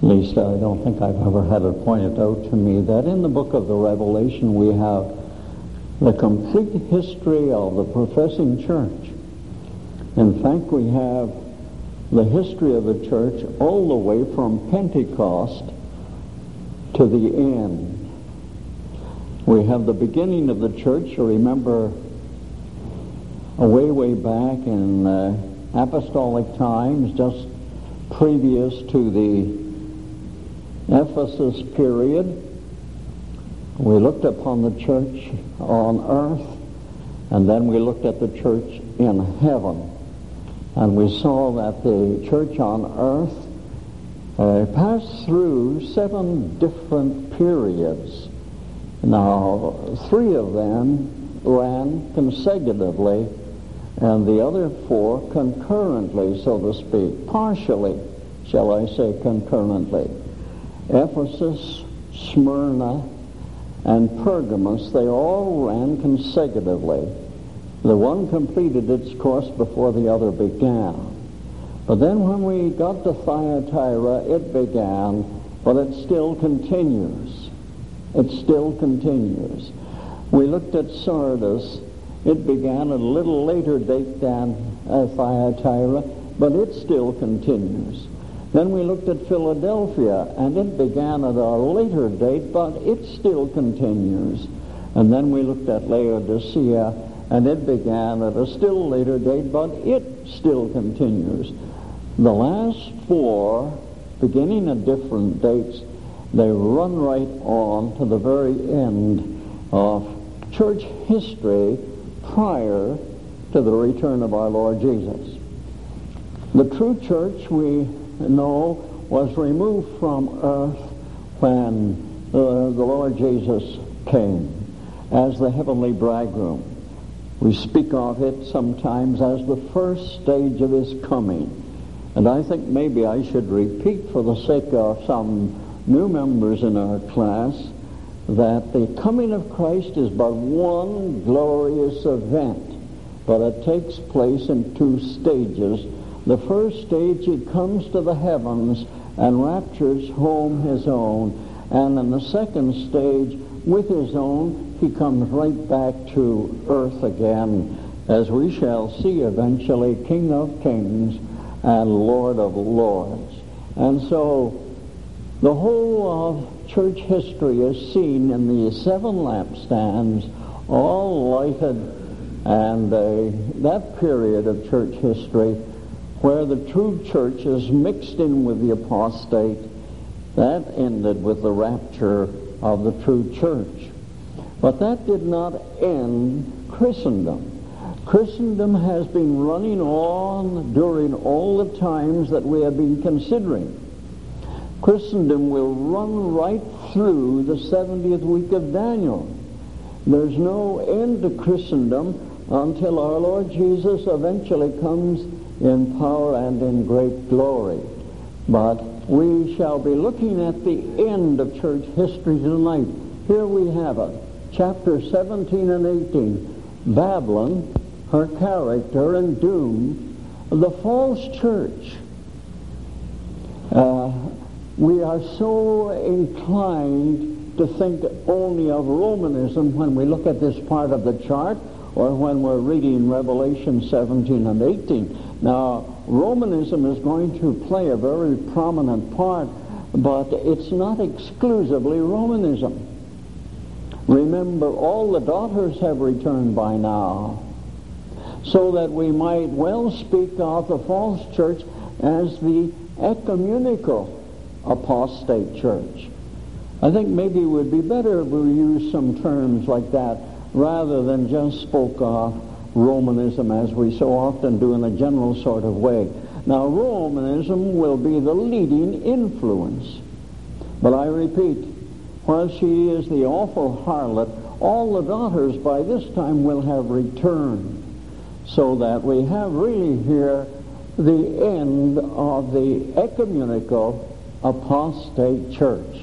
least I don't think I've ever had it pointed out to me, that in the book of the Revelation we have the complete history of the professing church. In fact, we have the history of the church all the way from Pentecost to the end. We have the beginning of the church. You remember way back in apostolic times, just previous to the Ephesus period, we looked upon the church on earth, and then we looked at the church in heaven. And we saw that the church on earth passed through 7 different periods. Now, 3 of them ran consecutively, and the other 4 concurrently, so to speak, partially, shall I say, concurrently. Ephesus, Smyrna, and Pergamos, they all ran consecutively. The one completed its course before the other began. But then when we got to Thyatira, it began, but it still continues. It still continues. We looked at Sardis. It began at a little later date than Thyatira, but it still continues. Then we looked at Philadelphia, and it began at a later date, but it still continues. And then we looked at Laodicea, and it began at a still later date, but it still continues. The last 4, beginning at different dates, they run right on to the very end of church history prior to the return of our Lord Jesus. The true church, we know, was removed from earth when the Lord Jesus came as the heavenly bridegroom. We speak of it sometimes as the first stage of his coming. And I think maybe I should repeat, for the sake of some new members in our class, that the coming of Christ is but one glorious event, but it takes place in 2 stages. The first stage, he comes to the heavens and raptures home his own. And in the second stage, with his own, he comes right back to earth again, as we shall see eventually, King of Kings and Lord of Lords. And so the whole of church history is seen in the 7 lampstands, all lighted, and that period of church history where the true church is mixed in with the apostate, that ended with the rapture of the true church. But that did not end Christendom. Christendom has been running on during all the times that we have been considering. Christendom will run right through the 70th week of Daniel. There's no end to Christendom until our Lord Jesus eventually comes in power and in great glory. But we shall be looking at the end of church history tonight. Here we have it, chapter 17 and 18. Babylon, her character and doom, the false church. We are so inclined to think only of Romanism when we look at this part of the chart, or when we're reading Revelation 17 and 18. Now, Romanism is going to play a very prominent part, but it's not exclusively Romanism. Remember, all the daughters have returned by now, so that we might well speak of the false church as the ecumenical apostate church. I think maybe it would be better if we use some terms like that rather than just spoke of Romanism as we so often do in a general sort of way. Now, Romanism will be the leading influence. But I repeat, while she is the awful harlot, all the daughters by this time will have returned, so that we have really here the end of the ecumenical apostate church.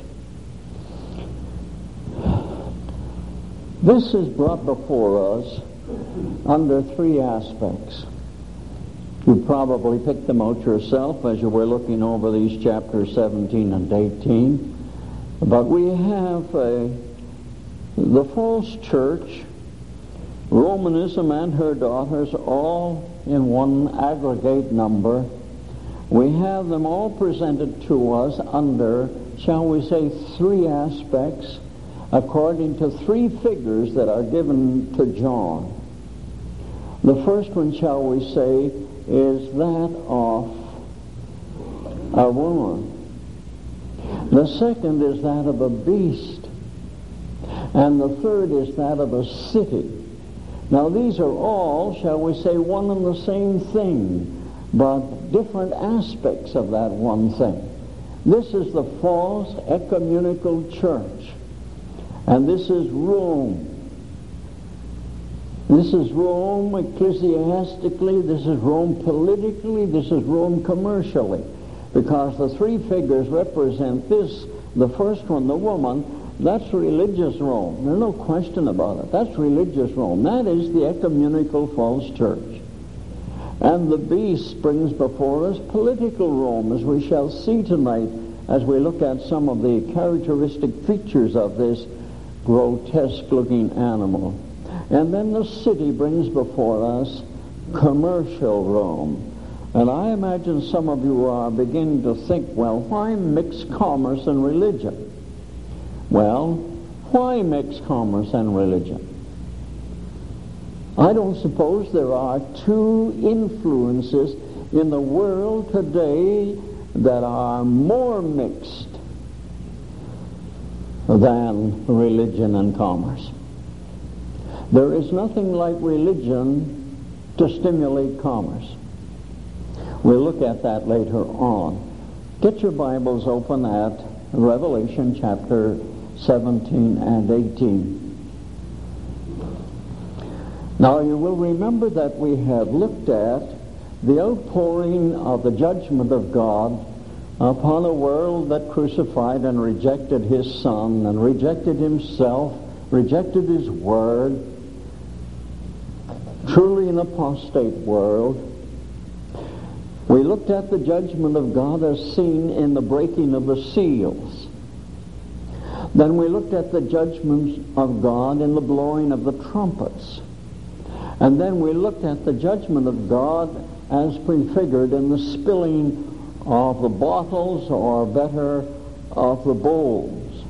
This is brought before us under 3 aspects. You probably picked them out yourself as you were looking over these chapters 17 and 18. But we have the false church, Romanism and her daughters, all in one aggregate number. We have them all presented to us under, shall we say, three aspects, according to three figures that are given to John. The first one, shall we say, is that of a woman. The second is that of a beast. And the third is that of a city. Now these are all, shall we say, one and the same thing, but different aspects of that one thing. This is the false ecumenical church. And this is Rome. This is Rome ecclesiastically, this is Rome politically, this is Rome commercially. Because the three figures represent this, the first one, the woman, that's religious Rome. There's no question about it. That's religious Rome. That is the ecumenical false church. And the beast brings before us political Rome, as we shall see tonight as we look at some of the characteristic features of this grotesque-looking animal. And then the city brings before us commercial Rome. And I imagine some of you are beginning to think, well, why mix commerce and religion? Well, why mix commerce and religion? I don't suppose there are two influences in the world today that are more mixed than religion and commerce. There is nothing like religion to stimulate commerce. We'll look at that later on. Get your Bibles open at Revelation chapter 17 and 18. Now you will remember that we have looked at the outpouring of the judgment of God upon a world that crucified and rejected His Son and rejected Himself, rejected His Word, truly an apostate world. We looked at the judgment of God as seen in the breaking of the seals. Then we looked at the judgment of God in the blowing of the trumpets. And then we looked at the judgment of God as prefigured in the spilling of the bottles, or better, of the bowls.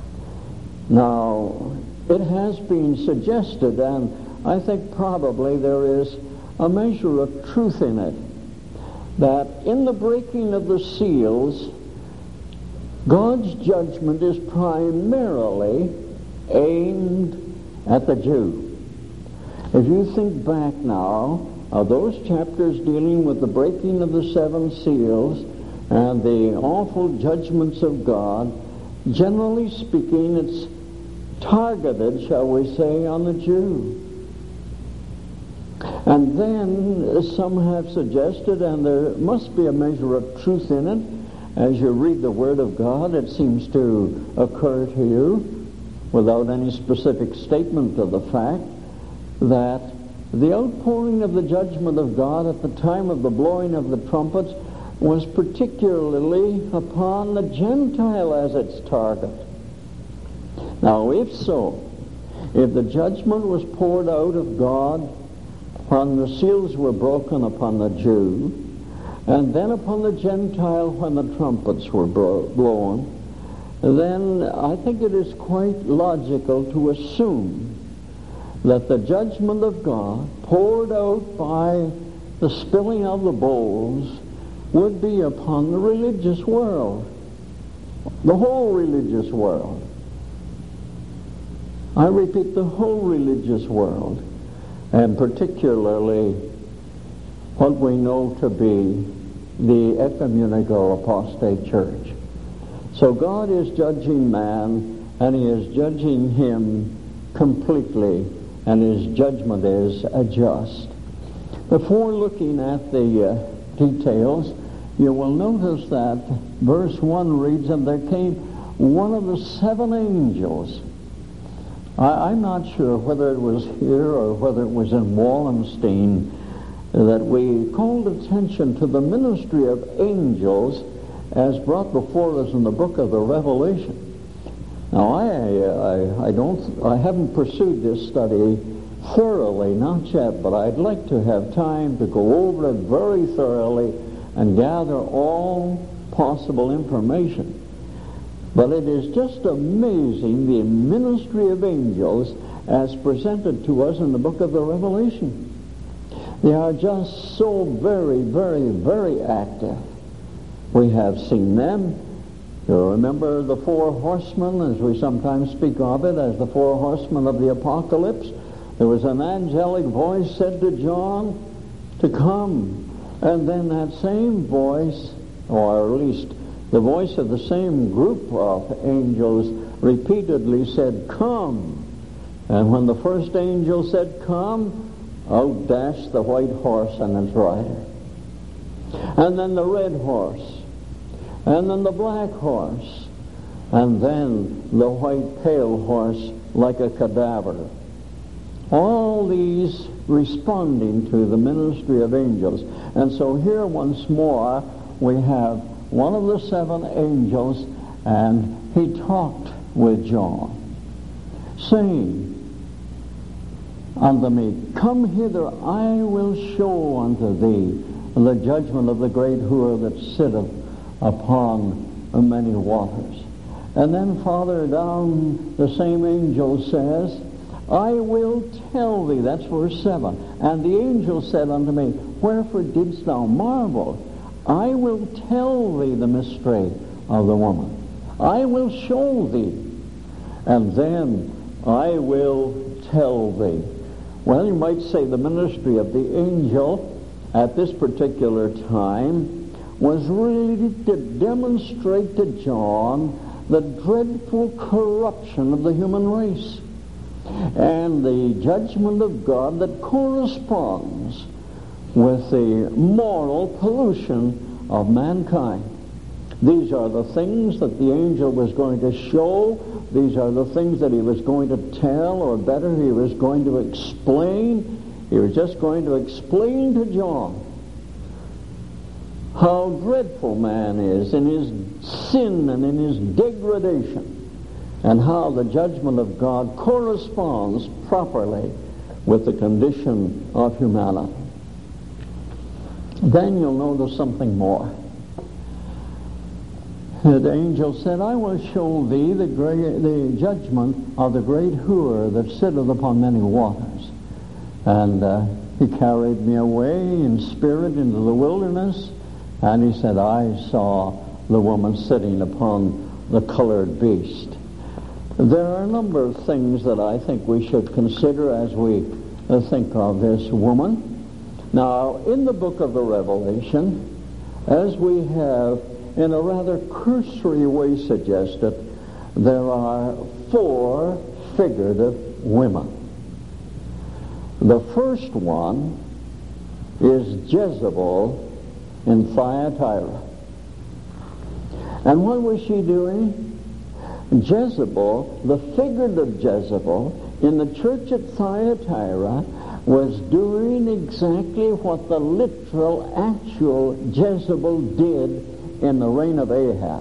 Now, it has been suggested, and I think probably there is a measure of truth in it, that in the breaking of the seals, God's judgment is primarily aimed at the Jew. If you think back now of those chapters dealing with the breaking of the seven seals and the awful judgments of God, generally speaking, it's targeted, shall we say, on the Jew. And then some have suggested, and there must be a measure of truth in it, as you read the Word of God, it seems to occur to you, without any specific statement of the fact, that the outpouring of the judgment of God at the time of the blowing of the trumpets was particularly upon the Gentile as its target. Now, if so, if the judgment was poured out of God when the seals were broken upon the Jew, and then upon the Gentile when the trumpets were blown, then I think it is quite logical to assume that the judgment of God poured out by the spilling of the bowls would be upon the religious world, the whole religious world. I repeat, the whole religious world, and particularly what we know to be the ecumenical apostate church. So God is judging man, and He is judging him completely, and His judgment is just. Before looking at the details, you will notice that verse 1 reads, "And there came one of the seven angels." I'm not sure whether it was here or whether it was in Wallenstein, that we called attention to the ministry of angels as brought before us in the book of the Revelation. Now, I haven't pursued this study thoroughly, not yet, but I'd like to have time to go over it very thoroughly and gather all possible information. But it is just amazing, the ministry of angels as presented to us in the book of the Revelation. They are just so very, very, very active. We have seen them. You remember the four horsemen, as we sometimes speak of it, as the four horsemen of the apocalypse. There was an angelic voice said to John to come. And then that same voice, or at least the voice of the same group of angels, repeatedly said, "Come." And when the first angel said, "Come," out dashed the white horse and its rider. And then the red horse. And then the black horse. And then the white pale horse like a cadaver. All these responding to the ministry of angels. And so here once more we have one of the seven angels, and he talked with John, saying unto me, "Come hither, I will show unto thee the judgment of the great whore that sitteth upon many waters." And then farther down, the same angel says, "I will tell thee," that's verse 7, "and the angel said unto me, Wherefore didst thou marvel? I will tell thee the mystery of the woman. I will show thee, and then I will tell thee." Well, you might say the ministry of the angel at this particular time was really to demonstrate to John the dreadful corruption of the human race and the judgment of God that corresponds with the moral pollution of mankind. These are the things that the angel was going to show. These are the things that he was going to tell, or better, he was going to explain. He was just going to explain to John how dreadful man is in his sin and in his degradation, and how the judgment of God corresponds properly with the condition of humanity. Then you'll notice something more. The angel said, "I will show thee the judgment of the great whore that sitteth upon many waters." And he carried me away in spirit into the wilderness, and he said, "I saw the woman sitting upon the colored beast." There are a number of things that I think we should consider as we think of this woman. Now, in the book of the Revelation, as we have in a rather cursory way suggested, there are four figurative women. The first one is Jezebel in Thyatira. And what was she doing? Jezebel, the figurative Jezebel, in the church at Thyatira, was doing exactly what the literal, actual Jezebel did in the reign of Ahab.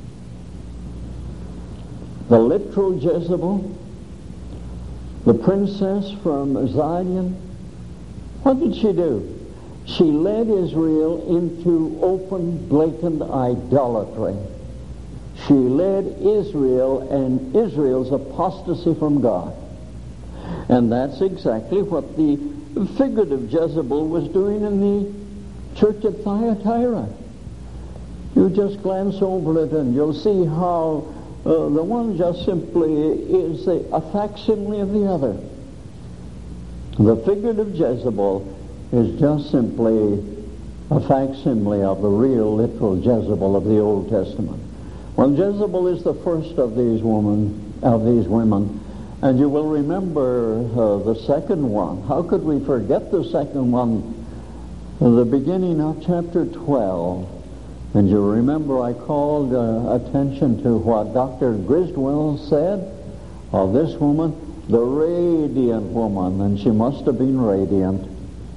The literal Jezebel, the princess from Zidon, what did she do? She led Israel into open, blatant idolatry. She led Israel and Israel's apostasy from God. And that's exactly what the figurative Jezebel was doing in the church at Thyatira. You just glance over it and you'll see how the one just simply is a facsimile of the other. The figurative Jezebel is just simply a facsimile of the real, literal Jezebel of the Old Testament. Well, Jezebel is the first of these women, and you will remember the second one. How could we forget the second one? The beginning of chapter 12. And you remember I called attention to what Dr. Griswold said of this woman, the radiant woman, and she must have been radiant.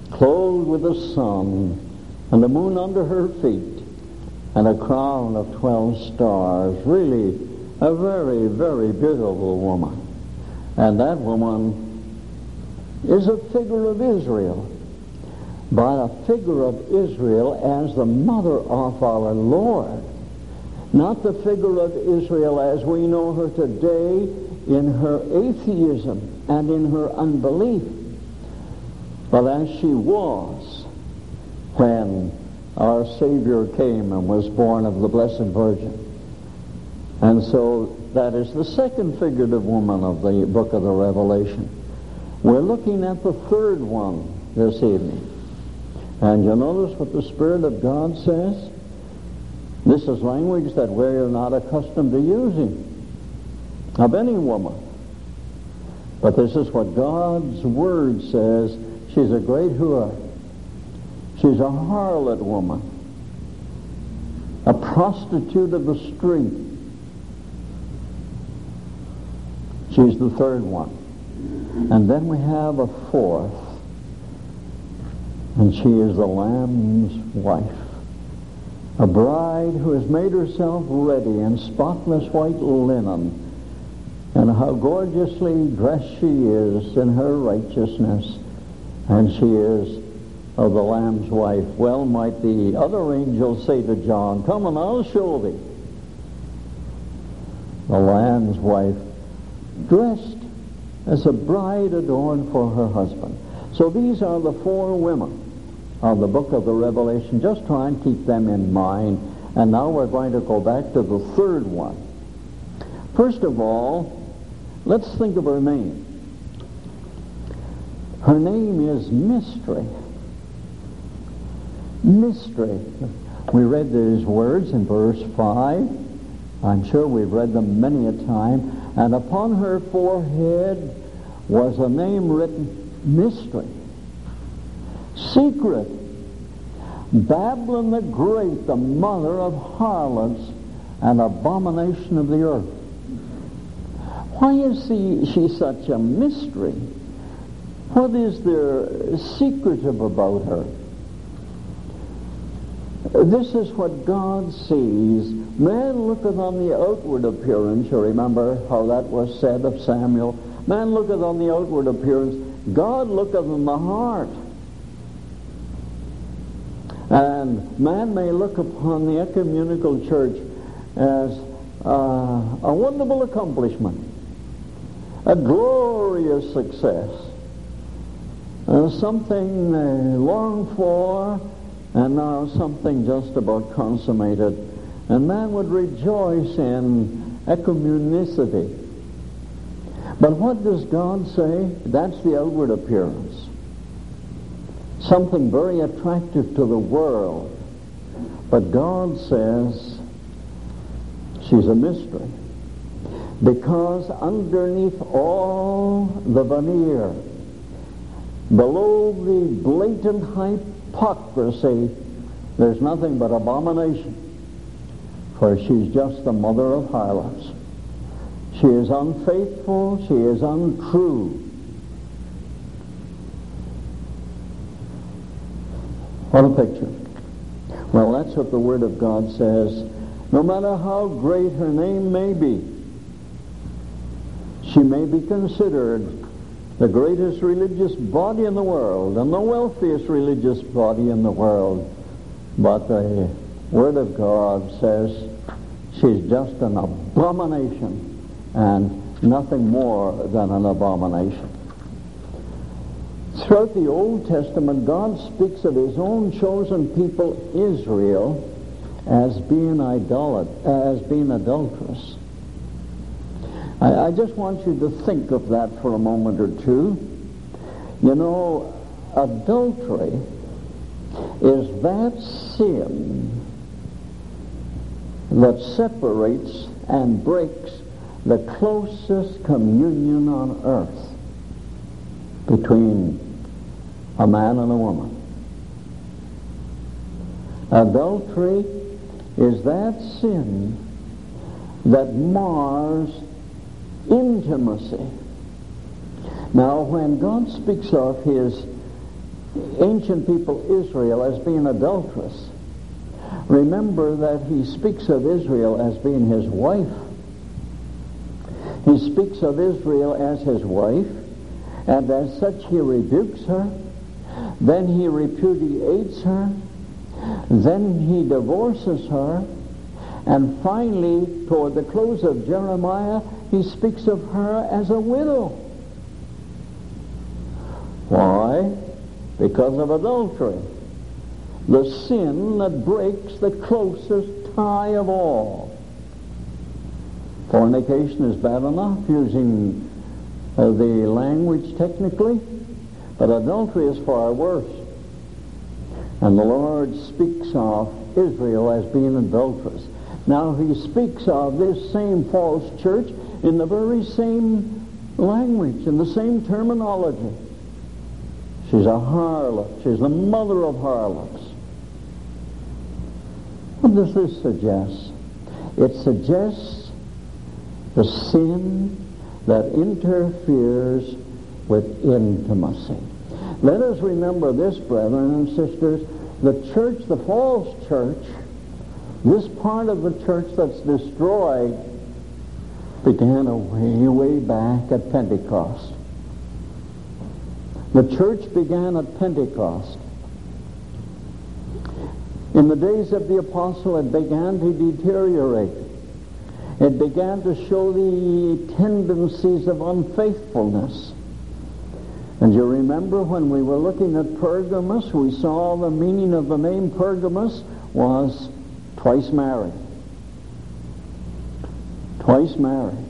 clothed with the sun, and the moon under her feet, and a crown of 12 stars. Really a very, very beautiful woman. And that woman is a figure of Israel, but a figure of Israel as the mother of our Lord. Not the figure of Israel as we know her today in her atheism and in her unbelief, but as she was when our Savior came and was born of the Blessed Virgin. And so that is the second figurative woman of the book of the Revelation. We're looking at the third one this evening. And you notice what the Spirit of God says? This is language that we're not accustomed to using of any woman. But this is what God's Word says. She's a great whore. She's a harlot woman, a prostitute of the street. She's the third one. And then we have a fourth, and she is the Lamb's wife, a bride who has made herself ready in spotless white linen, and how gorgeously dressed she is in her righteousness, and she is of the Lamb's wife. Well, might the other angels say to John, "Come and I'll show thee." The Lamb's wife, dressed as a bride adorned for her husband. So these are the four women of the book of the Revelation. Just try and keep them in mind. And now we're going to go back to the third one. First of all, let's think of her name. Her name is Mystery. Mystery. We read these words in verse 5. I'm sure we've read them many a time. And upon her forehead was a name written, Mystery. Secret. Babylon the Great, the mother of harlots and abomination of the earth. Why is she such a mystery? What is there secretive about her? This is what God sees. Man looketh on the outward appearance. You remember how that was said of Samuel. Man looketh on the outward appearance. God looketh on the heart. And man may look upon the ecumenical church as a wonderful accomplishment, a glorious success, something longed for, and now something just about consummated. And man would rejoice in ecumenicity. But what does God say? That's the outward appearance. Something very attractive to the world. But God says she's a mystery. Because underneath all the veneer, below the blatant hypocrisy, there's nothing but abomination. For she's just the mother of harlots. She is unfaithful. She is untrue. What a picture. Well, that's what the Word of God says. No matter how great her name may be, she may be considered the greatest religious body in the world and the wealthiest religious body in the world. But the Word of God says she's just an abomination and nothing more than an abomination. Throughout the Old Testament, God speaks of His own chosen people, Israel, as being adulterous. I just want you to think of that for a moment or two. You know, adultery is that sin that separates and breaks the closest communion on earth between a man and a woman. Adultery is that sin that mars intimacy. Now, when God speaks of His ancient people Israel as being adulterous. Remember that he speaks of Israel as being his wife. He speaks of Israel as his wife, and as such he rebukes her. Then he repudiates her. Then he divorces her. And finally, toward the close of Jeremiah, he speaks of her as a widow. Why? Because of adultery. The sin that breaks the closest tie of all. Fornication is bad enough, using the language technically, but adultery is far worse. And the Lord speaks of Israel as being adulterous. Now he speaks of this same false church in the very same language, in the same terminology. She's a harlot. She's the mother of harlots. What does this suggest? It suggests the sin that interferes with intimacy. Let us remember this, brethren and sisters. The church, the false church, this part of the church that's destroyed, began way back at Pentecost. The church began at Pentecost. In the days of the apostle, it began to deteriorate. It began to show the tendencies of unfaithfulness. And you remember when we were looking at Pergamos, we saw the meaning of the name Pergamos was twice married. Twice married.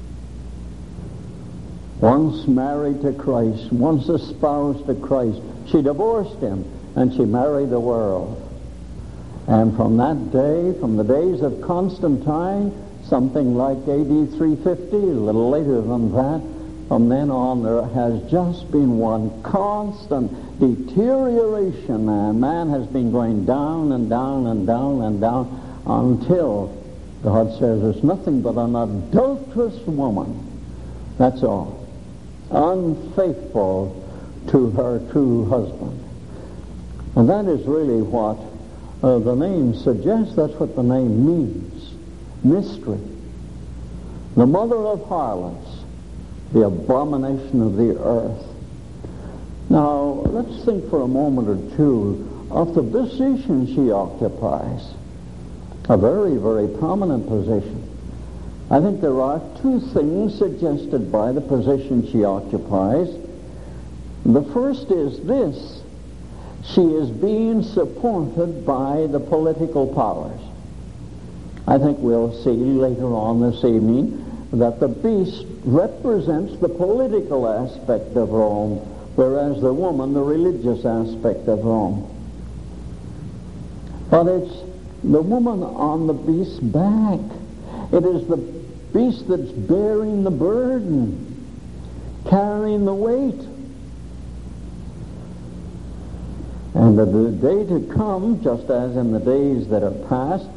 Once married to Christ, once espoused to Christ. She divorced him and she married the world. And from that day, from the days of Constantine, something like AD 350, a little later than that, from then on there has just been one constant deterioration, and man has been going down and down and down and down until God says it's nothing but an adulterous woman. That's all. Unfaithful to her true husband. And that is really what the name suggests. That's what the name means. Mystery. The mother of harlots. The abomination of the earth. Now, let's think for a moment or two of the position she occupies. A very, very prominent position. I think there are two things suggested by the position she occupies. The first is this: she is being supported by the political powers. I think we'll see later on this evening that the beast represents the political aspect of Rome, whereas the woman, the religious aspect of Rome. But it's the woman on the beast's back. It is the beast that's bearing the burden, carrying the weight. And at the day to come, just as in the days that are past,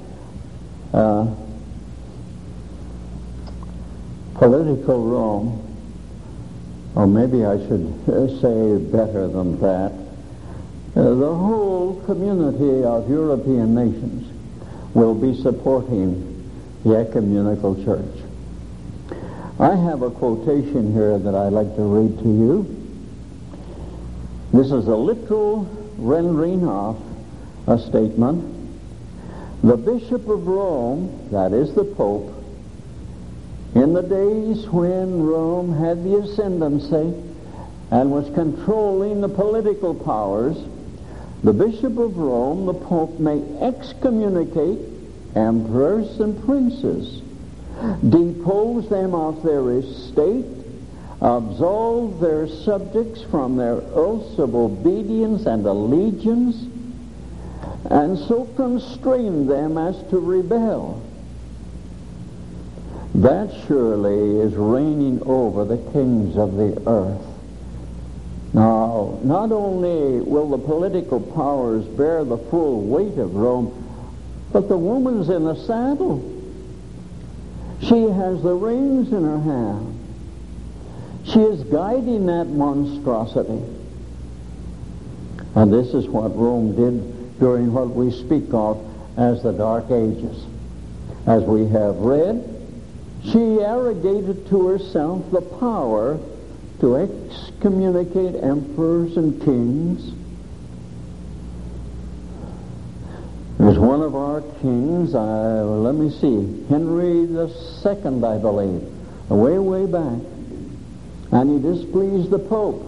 political Rome, or maybe I should say better than that, the whole community of European nations will be supporting the ecumenical church. I have a quotation here that I'd like to read to you. This is a literal rendering of a statement. The Bishop of Rome, that is the Pope, in the days when Rome had the ascendancy and was controlling the political powers, the Bishop of Rome, the Pope, may excommunicate emperors and princes, depose them of their estate, absolve their subjects from their oaths of obedience and allegiance, and so constrain them as to rebel. That surely is reigning over the kings of the earth. Now, not only will the political powers bear the full weight of Rome, but the woman's in the saddle. She has the reins in her hand. She is guiding that monstrosity. And this is what Rome did during what we speak of as the Dark Ages. As we have read, she arrogated to herself the power to excommunicate emperors and kings. There's one of our kings, let me see, Henry II, I believe, way back. And he displeased the Pope.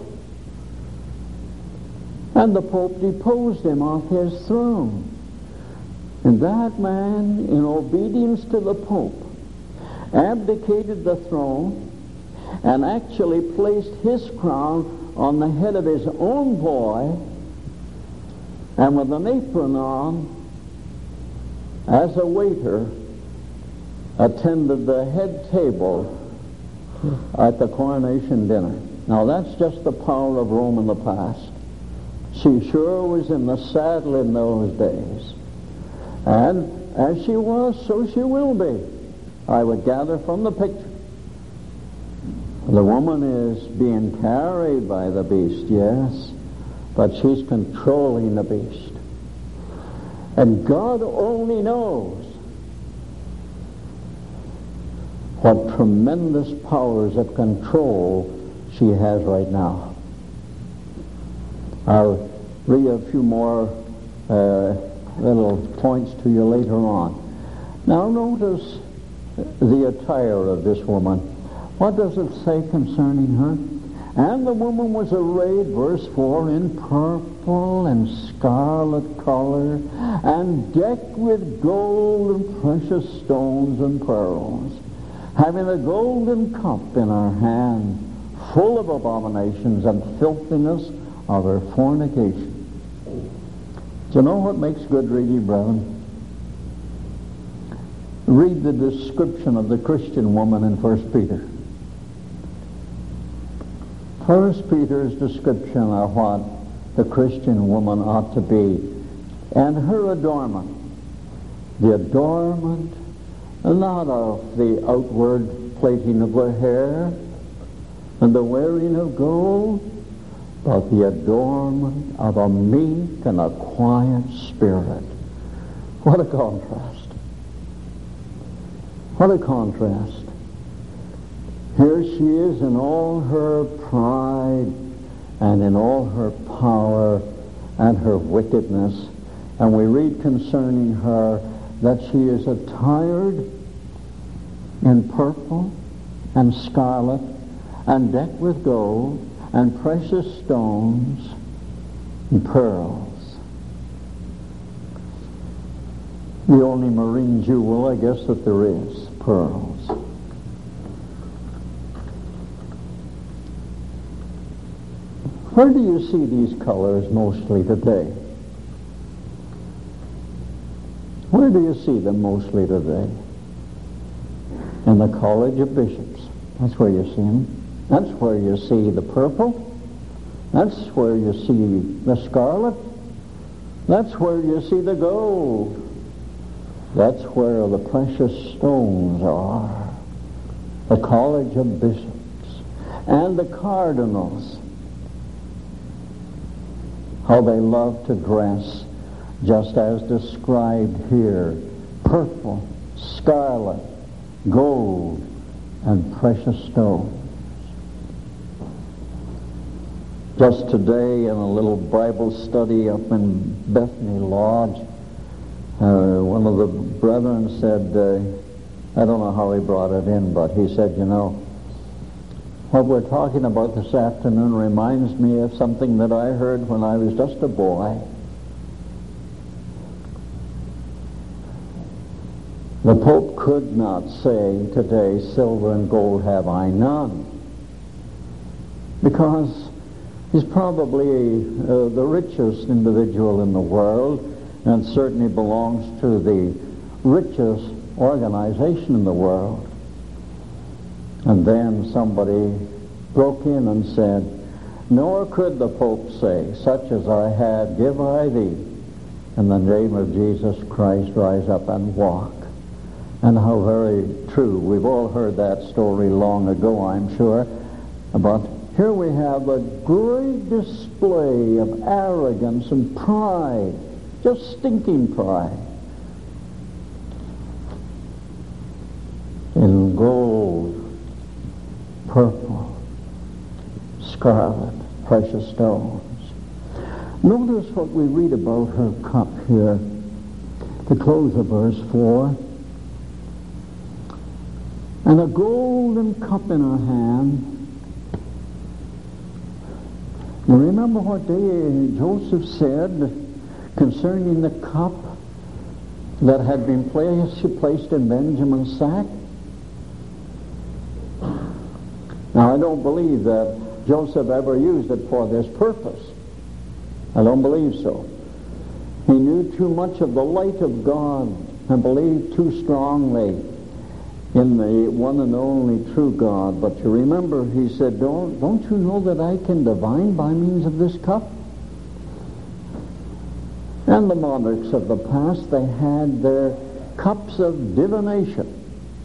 And the Pope deposed him off his throne. And that man, in obedience to the Pope, abdicated the throne and actually placed his crown on the head of his own boy, and with an apron on, as a waiter, attended the head table at the coronation dinner. Now that's just the power of Rome in the past. She sure was in the saddle in those days. And as she was, so she will be. I would gather from the picture. The woman is being carried by the beast, yes, but she's controlling the beast. And God only knows what tremendous powers of control she has right now. I'll read a few more little points to you later on. Now notice the attire of this woman. What does it say concerning her? And the woman was arrayed, verse 4, in purple and scarlet color, and decked with gold and precious stones and pearls, having a golden cup in her hand, full of abominations and filthiness of her fornication. Do you know what makes good reading, brethren? Read the description of the Christian woman in 1 Peter. 1 Peter's description of what the Christian woman ought to be, and her adornment. The adornment, not of the outward plaiting of her hair and the wearing of gold, but the adornment of a meek and a quiet spirit. What a contrast. What a contrast. Here she is in all her pride and in all her power and her wickedness. And we read concerning her that she is attired in purple and scarlet and decked with gold and precious stones and pearls. The only marine jewel, I guess, that there is, pearls. Where do you see these colors mostly today? Where do you see them mostly today? In the College of Bishops. That's where you see them. That's where you see the purple. That's where you see the scarlet. That's where you see the gold. That's where the precious stones are. The College of Bishops. And the cardinals. How they love to dress just as described here. Purple, scarlet, gold, and precious stones. Just today in a little Bible study up in Bethany Lodge, one of the brethren said, I don't know how he brought it in, but he said, you know, what we're talking about this afternoon reminds me of something that I heard when I was just a boy. The Pope could not say today, silver and gold have I none, because he's probably the richest individual in the world, and certainly belongs to the richest organization in the world. And then somebody broke in and said, nor could the Pope say, such as I have, give I thee. In the name of Jesus Christ, rise up and walk. And how very true. We've all heard that story long ago, I'm sure, about here we have a great display of arrogance and pride, just stinking pride. In gold, purple, scarlet, precious stones. Notice what we read about her cup here. The close of verse 4. And a golden cup in her hand. You remember what Joseph said concerning the cup that had been placed in Benjamin's sack? Now, I don't believe that Joseph ever used it for this purpose. I don't believe so. He knew too much of the light of God and believed too strongly in the one and only true God. But you remember, he said, don't you know that I can divine by means of this cup? And the monarchs of the past, they had their cups of divination.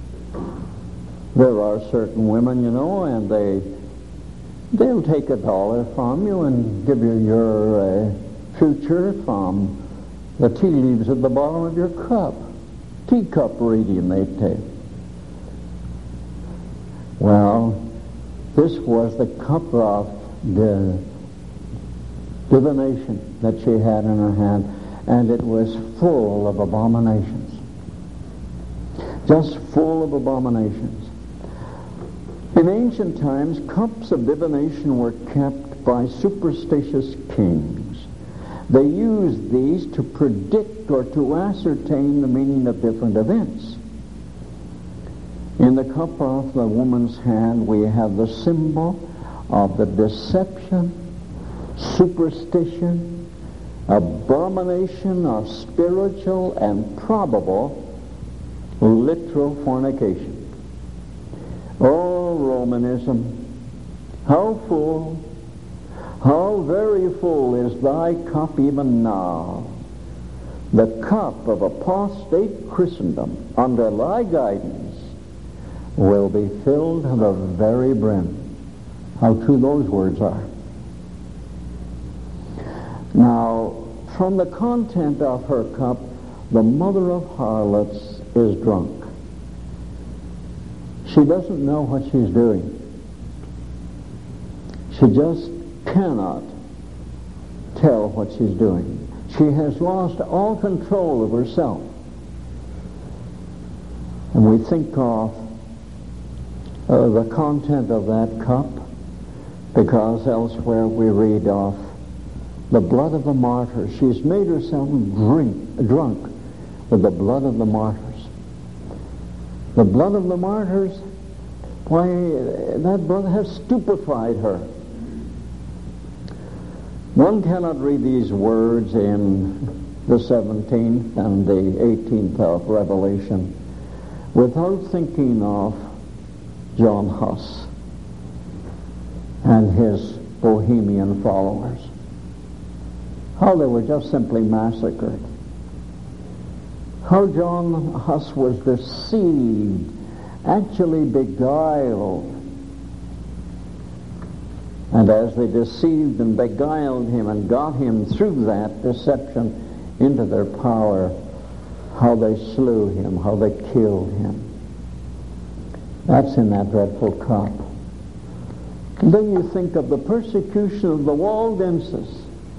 There are certain women, you know, and they'll take $1 from you and give you your future from the tea leaves at the bottom of your cup. Teacup reading they take. Well, this was the cup of the divination that she had in her hand, and it was full of abominations. Just full of abominations. In ancient times, cups of divination were kept by superstitious kings. They used these to predict or to ascertain the meaning of different events. In the cup of the woman's hand, we have the symbol of the deception, superstition, abomination of spiritual and probable literal fornication. Oh, Romanism, how full, how very full is thy cup even now. The cup of apostate Christendom under thy guidance will be filled to the very brim. How true those words are. Now, from the content of her cup, the mother of harlots is drunk. She doesn't know what she's doing. She just cannot tell what she's doing. She has lost all control of herself. And we think of the content of that cup, because elsewhere we read of the blood of the martyrs. She's made herself drunk with the blood of the martyrs. The blood of the martyrs, why, that blood has stupefied her. One cannot read these words in the 17th and the 18th of Revelation without thinking of John Huss and his Bohemian followers. How they were just simply massacred. How John Huss was deceived, actually beguiled. And as they deceived and beguiled him and got him through that deception into their power, how they slew him, how they killed him. That's in that dreadful cup. And then you think of the persecution of the Waldenses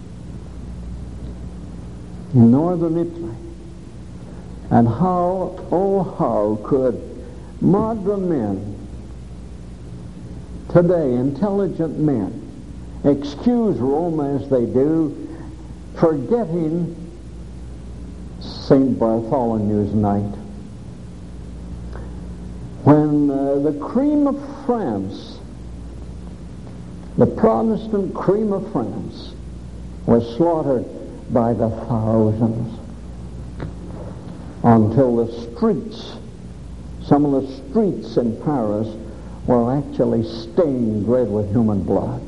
in northern Italy. And how could modern men today, intelligent men, excuse Rome as they do, forgetting St. Bartholomew's night, when the cream of France, the Protestant cream of France, was slaughtered by the thousands, until the streets, some of the streets in Paris, were actually stained red with human blood.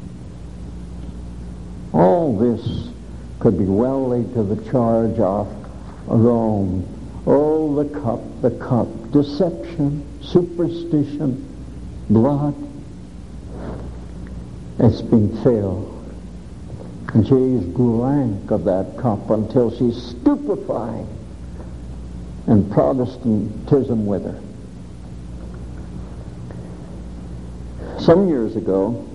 All this could be well laid to the charge of Rome. Oh, the cup, deception, superstition, blood. It's been filled. And she's drank of that cup until she's stupefied, and Protestantism with her. Some years ago,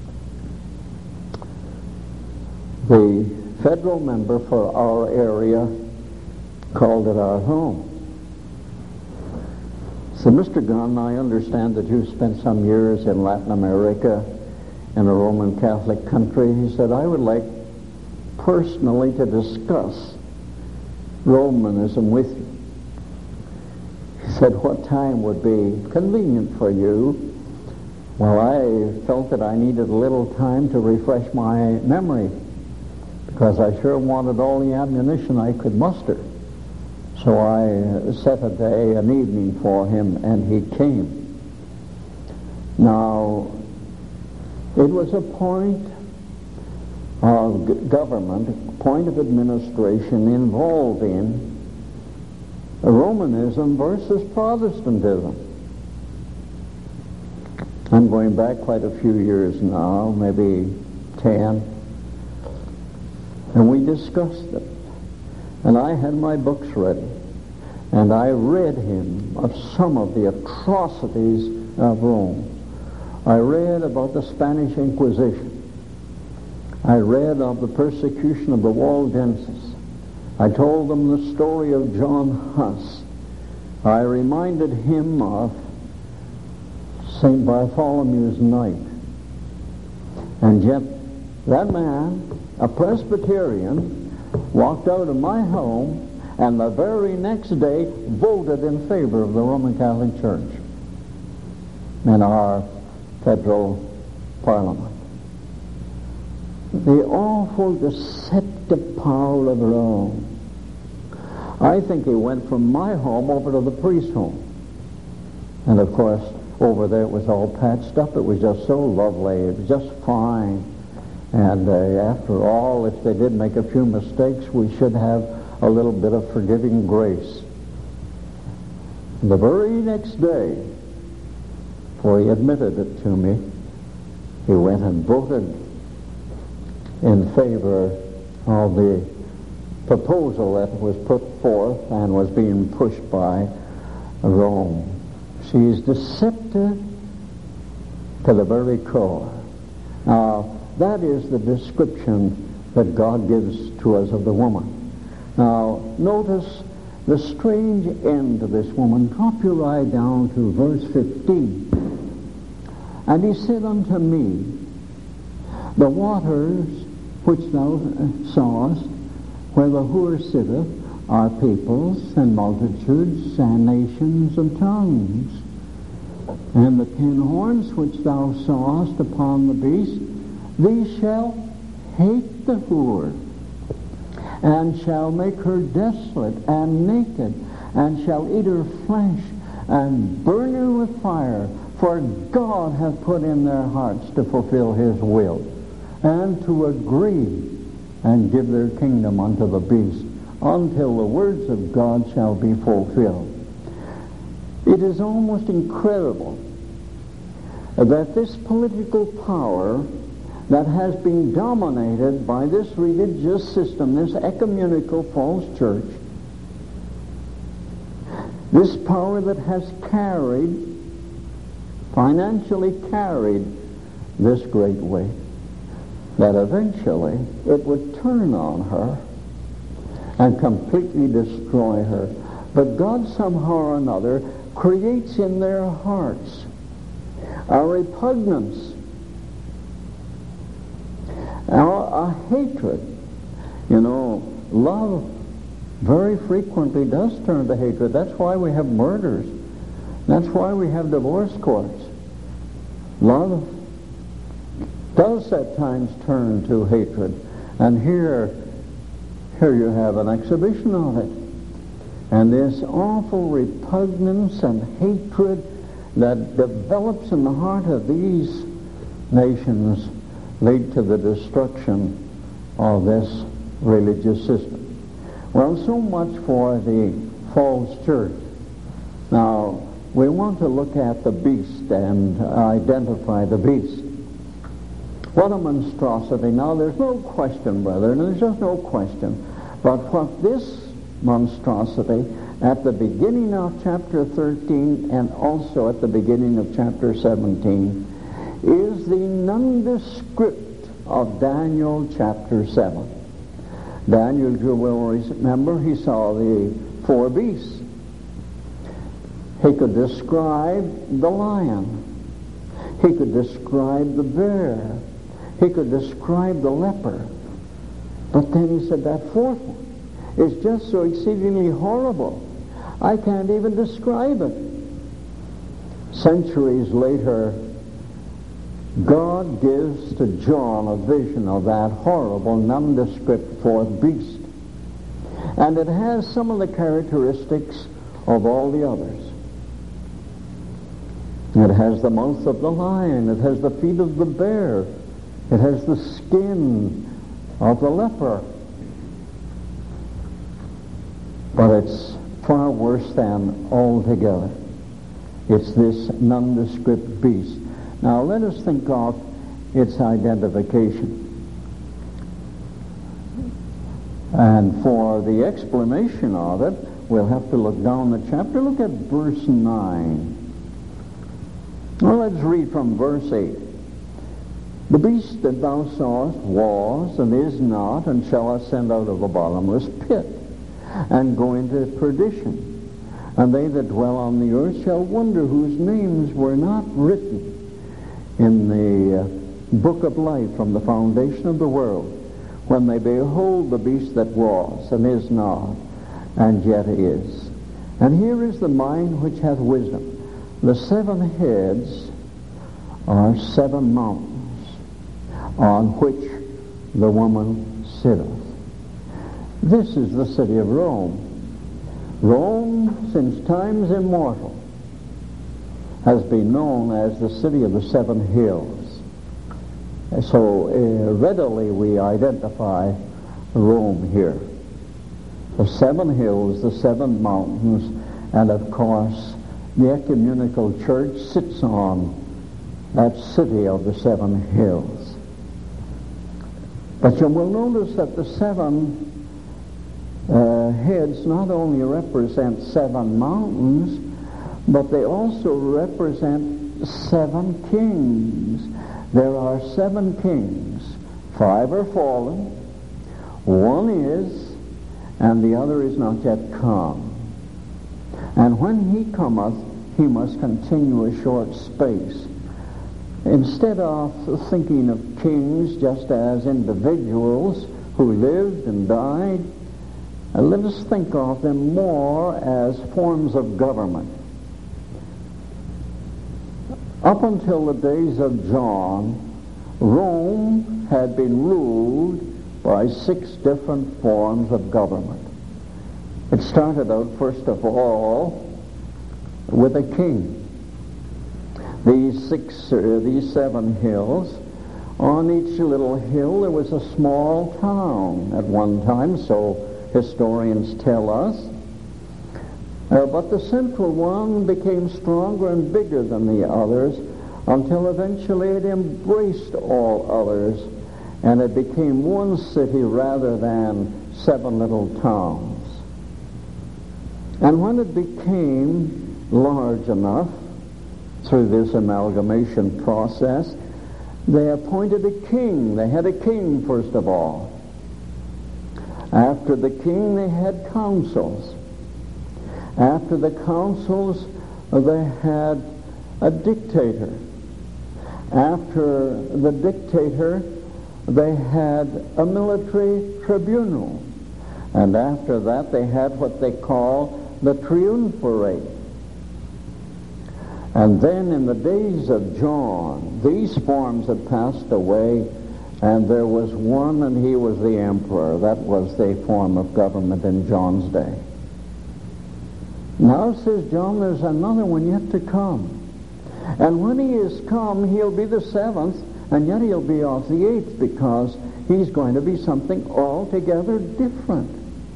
the federal member for our area called at our home. So, Mr. Gunn, I understand that you spent some years in Latin America in a Roman Catholic country. He said, I would like personally to discuss Romanism with you. He said, what time would be convenient for you? Well, I felt that I needed a little time to refresh my memory, because I sure wanted all the ammunition I could muster. So I set a day, an evening for him, and he came. Now, it was a point of government, a point of administration involving Romanism versus Protestantism. I'm going back quite a few years now, maybe 10. And we discussed it. And I had my books ready. And I read him of some of the atrocities of Rome. I read about the Spanish Inquisition. I read of the persecution of the Waldenses. I told them the story of John Huss. I reminded him of St. Bartholomew's Night. And yet that man, a Presbyterian, walked out of my home and the very next day voted in favor of the Roman Catholic Church in our federal parliament. The awful deceptive power of Rome. I think he went from my home over to the priest's home. And of course, over there it was all patched up. It was just so lovely. It was just fine. And after all, if they did make a few mistakes, we should have a little bit of forgiving grace. The very next day, for he admitted it to me, he went and voted in favor of the proposal that was put forth and was being pushed by Rome. She is deceptive to the very core. Now, that is the description that God gives to us of the woman. Now, notice the strange end of this woman. Drop your eye down to verse 15. And he said unto me, the waters which thou sawest, where the whore sitteth, are peoples and multitudes and nations and tongues. And the 10 horns which thou sawest upon the beast, these shall hate the whore, and shall make her desolate and naked, and shall eat her flesh, and burn her with fire. For God hath put in their hearts to fulfill his will, and to agree, and give their kingdom unto the beast, until the words of God shall be fulfilled. It is almost incredible that this political power that has been dominated by this religious system, this ecumenical false church, this power that has financially carried this great weight, that eventually it would turn on her and completely destroy her. But God somehow or another creates in their hearts a repugnance, a hatred. You know, love very frequently does turn to hatred. That's why we have murders. That's why we have divorce courts. Love does at times turn to hatred. And here you have an exhibition of it. And this awful repugnance and hatred that develops in the heart of these nations lead to the destruction of this religious system. Well, so much for the false church. Now, we want to look at the beast and identify the beast. What a monstrosity. Now, there's no question, brethren, there's just no question. But what this monstrosity, at the beginning of chapter 13 and also at the beginning of chapter 17, is the nondescript of Daniel chapter 7. Daniel, you will remember, he saw the 4 beasts. He could describe the lion. He could describe the bear. He could describe the leper. But then he said that 4th one is just so exceedingly horrible, I can't even describe it. Centuries later, God gives to John a vision of that horrible, nondescript 4th beast. And it has some of the characteristics of all the others. It has the mouth of the lion. It has the feet of the bear. It has the skin of the leper. But it's far worse than altogether. It's this nondescript beast. Now let us think of its identification. And for the explanation of it, we'll have to look down the chapter. Look at verse 9. Well, let's read from verse 8. The beast that thou sawest was and is not, and shall ascend out of the bottomless pit, and go into perdition. And they that dwell on the earth shall wonder whose names were not written in the book of life from the foundation of the world, when they behold the beast that was and is not, and yet is. And here is the mind which hath wisdom. The 7 heads are 7 mountains on which the woman sitteth. This is the city of Rome. Rome, since times immortal, has been known as the city of the 7 hills. So readily we identify Rome here. The 7 hills, the 7 mountains, and of course the ecumenical church sits on that city of the 7 hills. But you will notice that the 7 heads not only represent 7 mountains, but they also represent 7 kings. There are 7 kings. 5 are fallen, 1 is, and the other is not yet come. And when he cometh, he must continue a short space. Instead of thinking of kings just as individuals who lived and died, let us think of them more as forms of government. Up until the days of John, Rome had been ruled by 6 different forms of government. It started out, first of all, with a king. These 7 hills, on each little hill there was a small town at one time, so historians tell us. But the central one became stronger and bigger than the others until eventually it embraced all others, and it became one city rather than 7 little towns. And when it became large enough, through this amalgamation process, they appointed a king. They had a king, first of all. After the king, they had councils. After the councils, they had a dictator. After the dictator, they had a military tribunal. And after that, they had what they call the triumvirate. And then in the days of John, these forms had passed away, and there was one, and he was the emperor. That was the form of government in John's day. Now, says John, there's another one yet to come. And when he is come, he'll be the 7th, and yet he'll be of the 8th, because he's going to be something altogether different.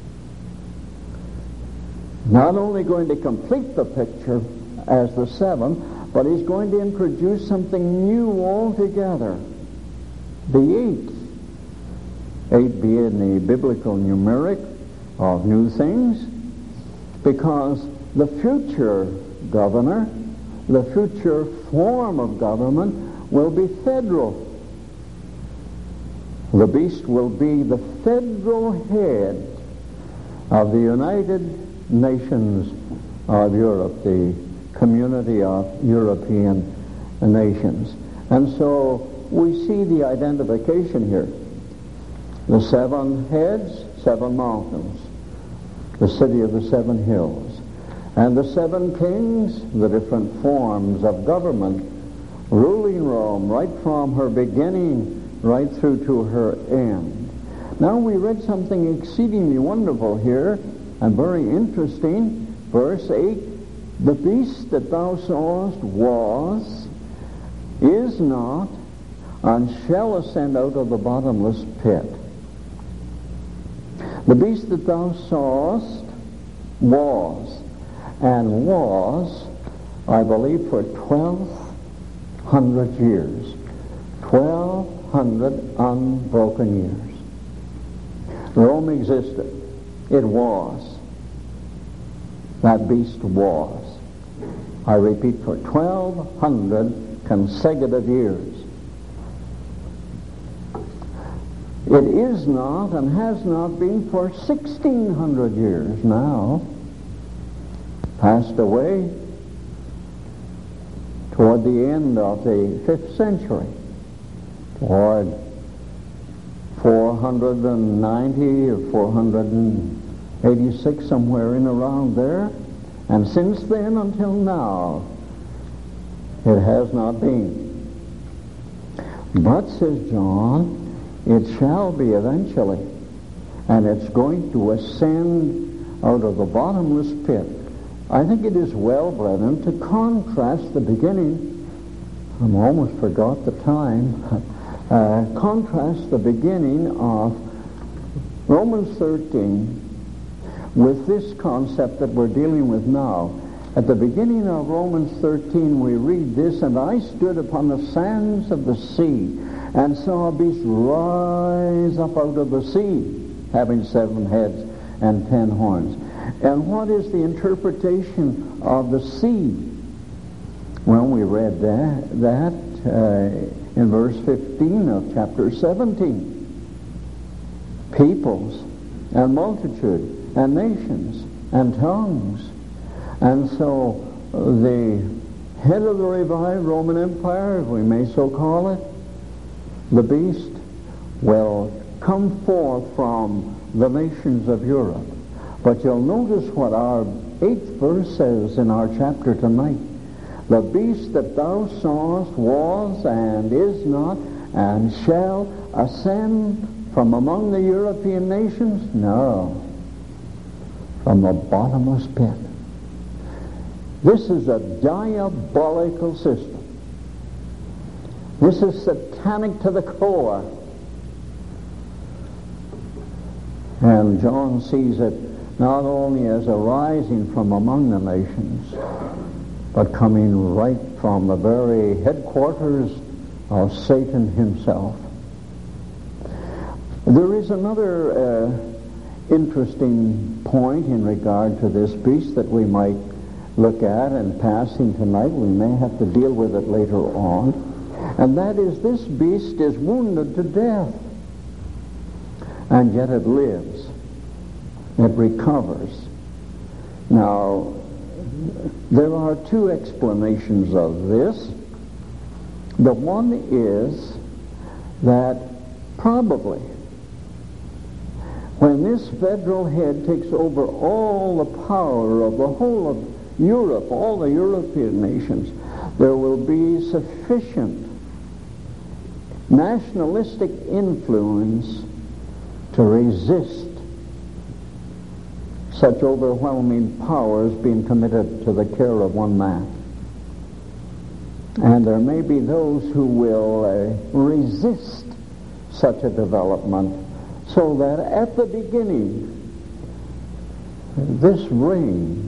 Not only going to complete the picture as the 7th, but he's going to introduce something new altogether. the eighth. 8 being the biblical numeric of new things, because the future governor, the future form of government will be federal. The beast will be the federal head of the United Nations of Europe, the community of European nations. And so we see the identification here. The 7 heads, 7 mountains, the city of the 7 hills, and the 7 kings, the different forms of government, ruling Rome right from her beginning right through to her end. Now we read something exceedingly wonderful here and very interesting. Verse 8, the beast that thou sawest was, is not, and shall ascend out of the bottomless pit. The beast that thou sawest was, and was, I believe, for 1,200 years. 1,200 unbroken years. Rome existed. It was. That beast was. I repeat, for 1,200 consecutive years. It is not and has not been for 1,600 years now. Passed away toward the end of the 5th century, toward 490 or 486, somewhere in around there. And since then until now, it has not been. But, says John, it shall be eventually, and it's going to ascend out of the bottomless pit. I think it is well, brethren, to contrast the beginning. I almost forgot the time. Contrast the beginning of Romans 13 with this concept that we're dealing with now. At the beginning of Romans 13, we read this, and I stood upon the sands of the sea, and saw a beast rise up out of the sea, having 7 heads and 10 horns. And what is the interpretation of the sea? Well, we read that in verse 15 of chapter 17. Peoples and multitude and nations and tongues. And so the head of the revived Roman Empire, if we may so call it, the beast, will come forth from the nations of Europe. But you'll notice what our 8th verse says in our chapter tonight. The beast that thou sawest was and is not and shall ascend from among the European nations? No. From the bottomless pit. This is a diabolical system. This is satanic to the core. And John sees it not only as arising from among the nations, but coming right from the very headquarters of Satan himself. There is another interesting point in regard to this beast that we might look at in passing tonight. We may have to deal with it later on. And that is, this beast is wounded to death. And yet it lives. It recovers. Now, there are 2 explanations of this. The one is that probably when this federal head takes over all the power of the whole of Europe, all the European nations, there will be sufficient nationalistic influence to resist such overwhelming powers being committed to the care of one man. And there may be those who will resist such a development, so that at the beginning, this reign,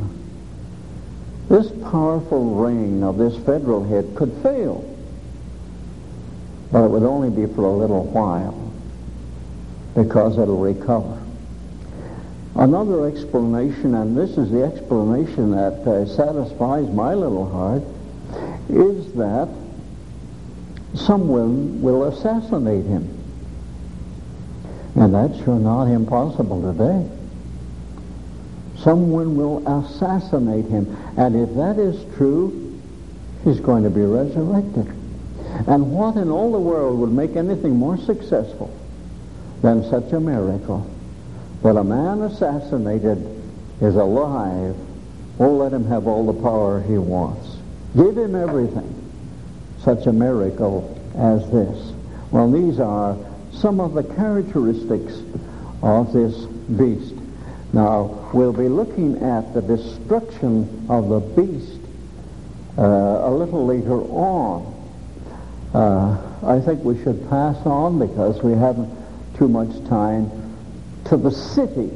this powerful reign of this federal head could fail. But it would only be for a little while, because it'll recover. Another explanation, and this is the explanation that satisfies my little heart, is that someone will assassinate him. And that's sure not impossible today. Someone will assassinate him. And if that is true, he's going to be resurrected. And what in all the world would make anything more successful than such a miracle? That a man assassinated is alive. Oh, let him have all the power he wants. Give him everything. Such a miracle as this. Well, these are some of the characteristics of this beast. Now, we'll be looking at the destruction of the beast a little later on. I think we should pass on, because we haven't too much time, to the city.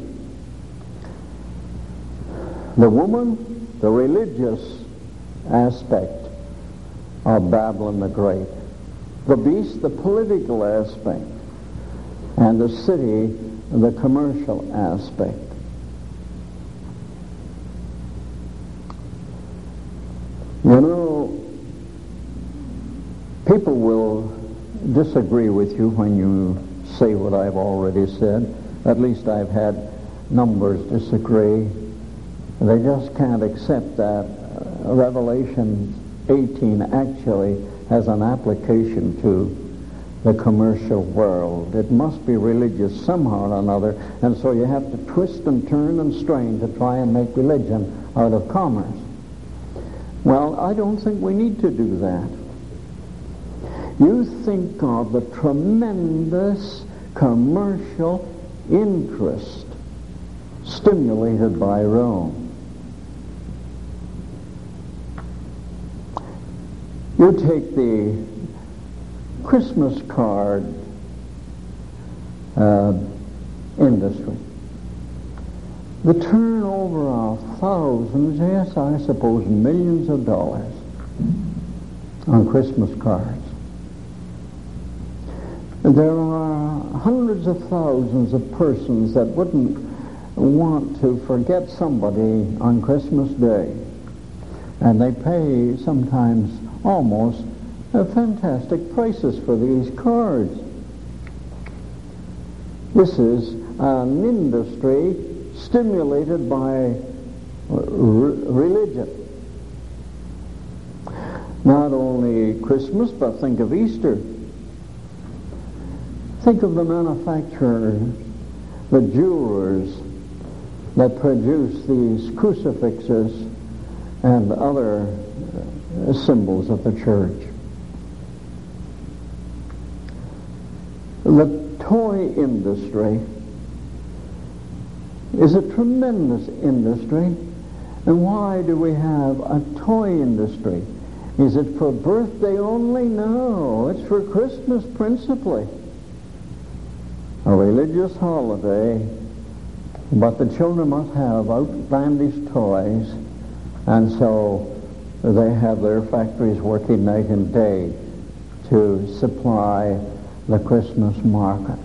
The woman, the religious aspect of Babylon the Great. The beast, the political aspect. And the city, the commercial aspect. You know, people will disagree with you when you say what I've already said. At least I've had numbers disagree. They just can't accept that Revelation 18 actually has an application to the commercial world. It must be religious somehow or another, and so you have to twist and turn and strain to try and make religion out of commerce. Well, I don't think we need to do that. You think of the tremendous commercial interest stimulated by Rome. You take the Christmas card industry. The turnover of thousands, yes, I suppose millions of dollars on Christmas cards. There are hundreds of thousands of persons that wouldn't want to forget somebody on Christmas Day. And they pay sometimes almost fantastic prices for these cards. This is an industry stimulated by religion. Not only Christmas, but think of Easter. Think of the manufacturers, the jewelers that produce these crucifixes and other symbols of the church. The toy industry is a tremendous industry. And why do we have a toy industry? Is it for birthday only? No, it's for Christmas principally. A religious holiday, but the children must have outlandish toys, and so they have their factories working night and day to supply the Christmas market.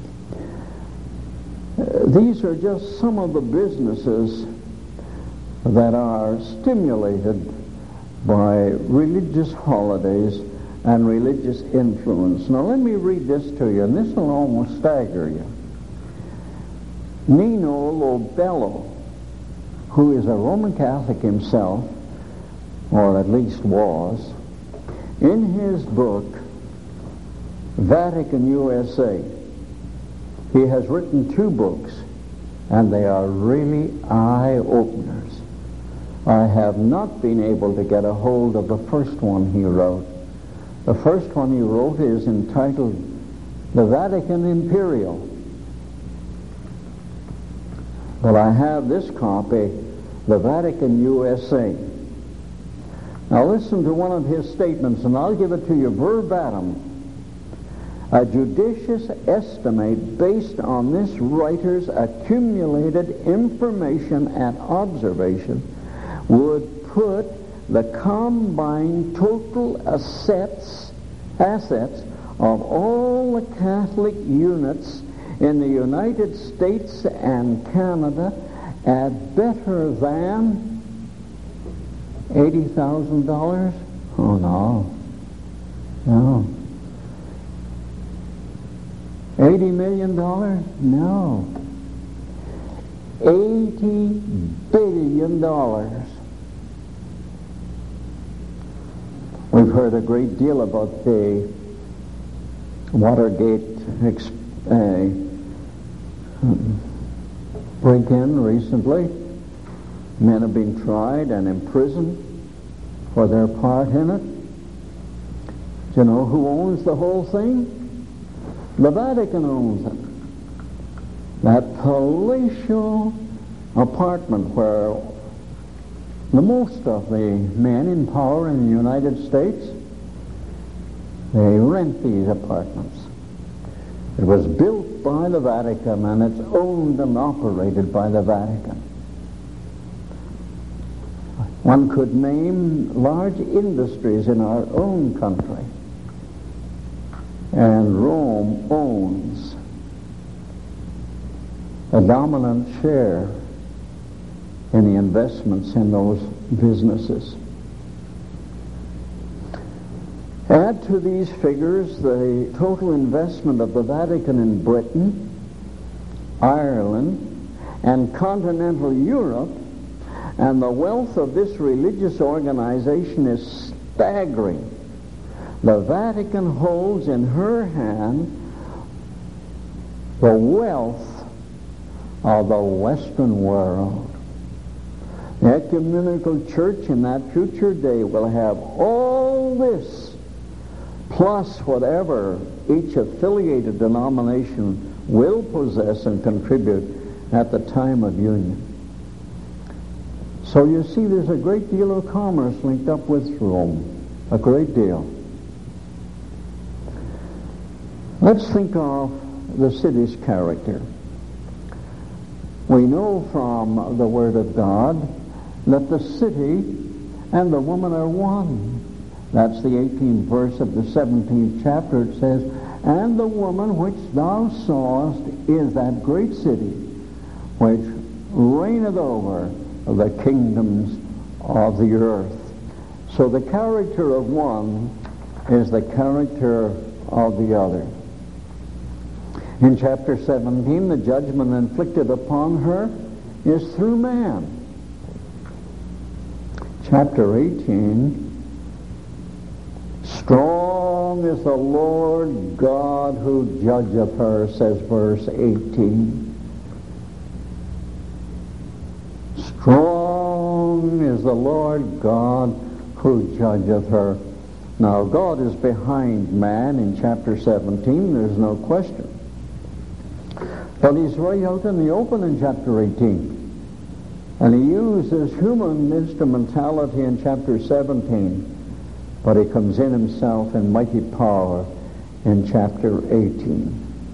These are just some of the businesses that are stimulated by religious holidays and religious influence. Now let me read this to you, and this will almost stagger you. Nino Lobello, who is a Roman Catholic himself, or at least was, in his book, Vatican USA, he has written 2 books, and they are really eye-openers. I have not been able to get a hold of the first one he wrote. The first one he wrote is entitled The Vatican Imperial. But I have this copy, The Vatican USA. Now listen to one of his statements, and I'll give it to you verbatim. A judicious estimate based on this writer's accumulated information and observation would put the combined total assets of all the Catholic units in the United States and Canada at better than $80,000? Oh, no. No. $80 million? No. $80 billion. We've heard a great deal about the Watergate break-in recently. Men have been tried and imprisoned for their part in it. Do you know who owns the whole thing? The Vatican owns it. That palatial apartment where the most of the men in power in the United States, they rent these apartments. It was built by the Vatican and it's owned and operated by the Vatican. One could name large industries in our own country. And Rome owns a dominant share in the investments in those businesses. Add to these figures the total investment of the Vatican in Britain, Ireland, and continental Europe, and the wealth of this religious organization is staggering. The Vatican holds in her hand the wealth of the Western world. The ecumenical church in that future day will have all this, plus whatever each affiliated denomination will possess and contribute at the time of union. So you see, there's a great deal of commerce linked up with Rome, a great deal. Let's think of the city's character. We know from the Word of God that the city and the woman are one. That's the 18th verse of the 17th chapter. It says, "And the woman which thou sawest is that great city, which reigneth over the kingdoms of the earth." So the character of one is the character of the other. In chapter 17, the judgment inflicted upon her is through man. Chapter 18, "Strong is the Lord God who judgeth her," says verse 18. Strong is the Lord God who judgeth her. Now, God is behind man in chapter 17, there's no question. But he's right out in the open in chapter 18. And he uses human instrumentality in chapter 17, but he comes in himself in mighty power in chapter 18.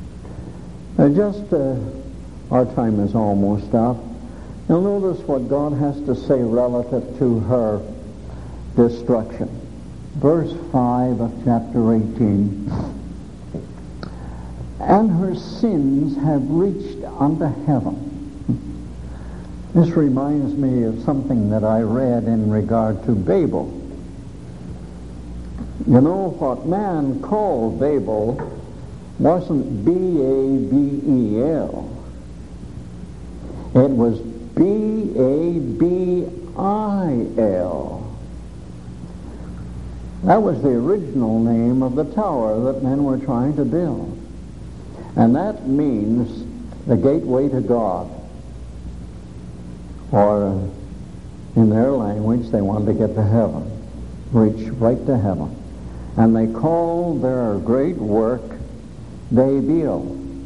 Our time is almost up. You'll notice what God has to say relative to her destruction. Verse 5 of chapter 18. "And her sins have reached unto heaven." This reminds me of something that I read in regard to Babel. You know, what man called Babel wasn't B-A-B-E-L. It was B-A-B-I-L. That was the original name of the tower that men were trying to build. And that means the gateway to God. Or in their language, they wanted to get to heaven, reach right to heaven. And they called their great work Babel,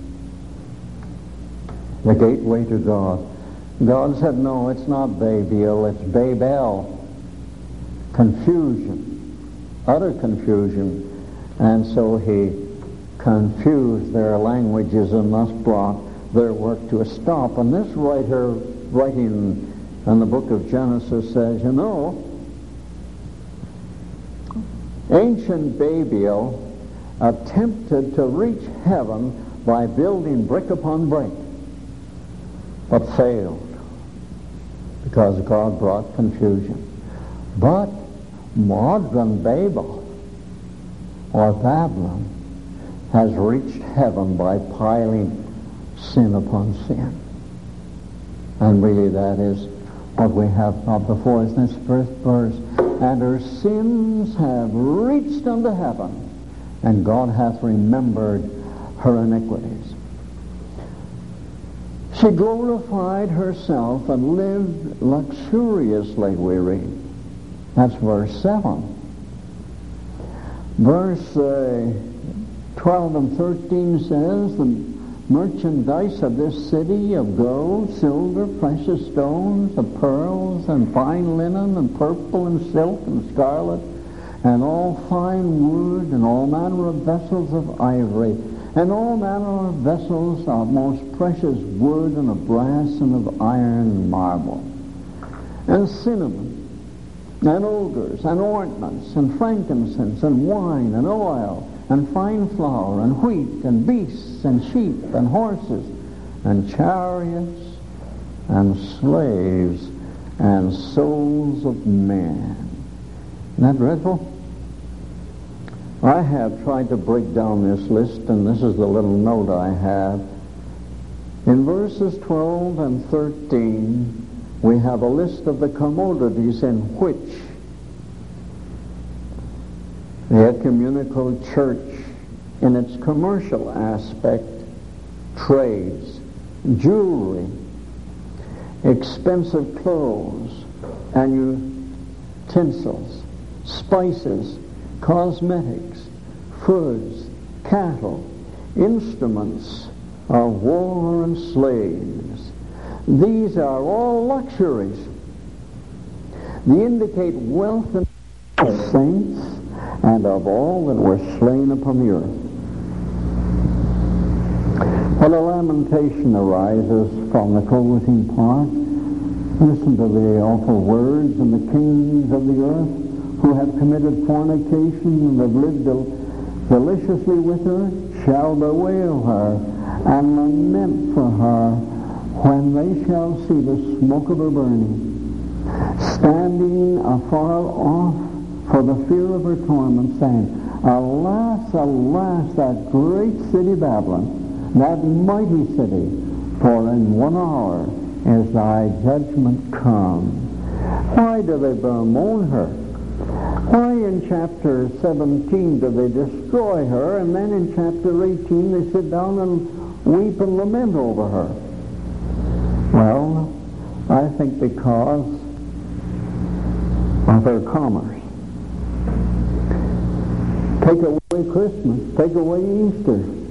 the gateway to God. God said, no, it's not Babel, it's Babel. Confusion, utter confusion. And so he confused their languages and thus brought their work to a stop. And this writer, writing in the book of Genesis, says, you know, ancient Babel attempted to reach heaven by building brick upon brick, but failed because God brought confusion. But modern Babel, or Babylon, has reached heaven by piling sin upon sin. And really that is what we have before us in this first verse. And her sins have reached unto heaven, and God hath remembered her iniquities. She glorified herself and lived luxuriously, we read. That's verse 7. Verse 12 and 13 says, the merchandise of this city of gold, silver, precious stones, of pearls, and fine linen, and purple, and silk, and scarlet, and all fine wood, and all manner of vessels of ivory, and all manner of vessels of most precious wood, and of brass, and of iron, and marble, and cinnamon, and odors, and ornaments, and frankincense, and wine, and oil, and fine flour, and wheat, and beasts, and sheep, and horses, and chariots, and slaves, and souls of men. Isn't that dreadful? I have tried to break down this list, and this is the little note I have. In verses 12 and 13, we have a list of the commodities in which the ecumenical church, in its commercial aspect, trades, jewelry, expensive clothes, and utensils, spices, cosmetics, foods, cattle, instruments of war, and slaves. These are all luxuries. They indicate wealth and saints and of all that were slain upon the earth. Well, a lamentation arises from the closing part. Listen to the awful words, and the kings of the earth who have committed fornication and have lived deliciously with her shall bewail her and lament for her when they shall see the smoke of her burning, standing afar off for the fear of her torment, saying, Alas, alas, that great city Babylon, that mighty city, for in 1 hour is thy judgment come. Why do they bemoan her? Why in chapter 17 do they destroy her, and then in chapter 18 they sit down and weep and lament over her? Well, I think because of her commerce. Take away Christmas, take away Easter,